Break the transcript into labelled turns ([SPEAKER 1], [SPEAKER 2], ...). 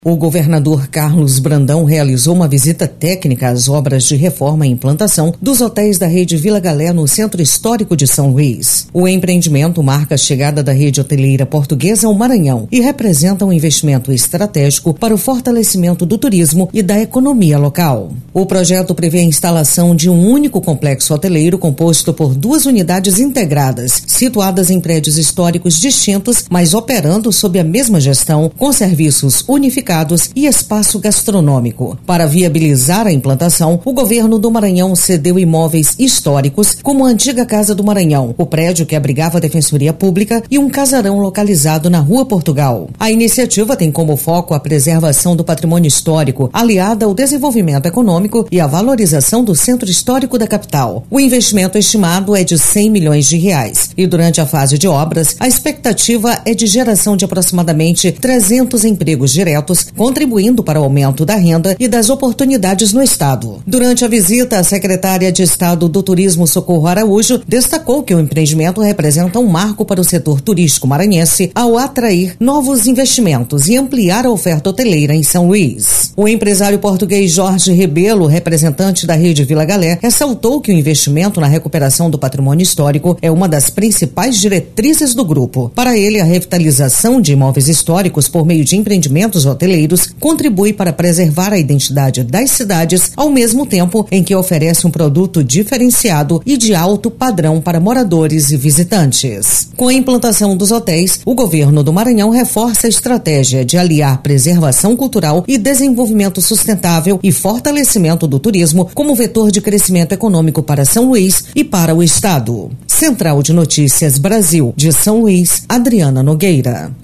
[SPEAKER 1] O governador Carlos Brandão realizou uma visita técnica às obras de reforma e implantação dos hotéis da rede Vila Galé no Centro Histórico de São Luís. O empreendimento marca a chegada da rede hoteleira portuguesa ao Maranhão e representa um investimento estratégico para o fortalecimento do turismo e da economia local. O projeto prevê a instalação de um único complexo hoteleiro composto por 2 unidades integradas, situadas em prédios históricos distintos, mas operando sob a mesma gestão, com serviços unificados e espaço gastronômico. Para viabilizar a implantação, o governo do Maranhão cedeu imóveis históricos, como a antiga Casa do Maranhão, o prédio que abrigava a Defensoria Pública e um casarão localizado na Rua Portugal. A iniciativa tem como foco a preservação do patrimônio histórico, aliada ao desenvolvimento econômico e à valorização do centro histórico da capital. O investimento estimado é de R$100 milhões e durante a fase de obras, a expectativa é de geração de aproximadamente 300 empregos diretos, contribuindo para o aumento da renda e das oportunidades no estado. Durante a visita, a secretária de Estado do Turismo, Socorro Araújo, destacou que o empreendimento representa um marco para o setor turístico maranhense ao atrair novos investimentos e ampliar a oferta hoteleira em São Luís. O empresário português Jorge Rebelo, representante da rede Vila Galé, ressaltou que o investimento na recuperação do patrimônio histórico é uma das principais diretrizes do grupo. Para ele, a revitalização de imóveis históricos por meio de empreendimentos hoteleiros contribui para preservar a identidade das cidades, ao mesmo tempo em que oferece um produto diferenciado e de alto padrão para moradores e visitantes. Com a implantação dos hotéis, o governo do Maranhão reforça a estratégia de aliar preservação cultural e desenvolvimento sustentável e fortalecimento do turismo como vetor de crescimento econômico para São Luís e para o estado. Central de Notícias Brasil, de São Luís, Adriana Nogueira.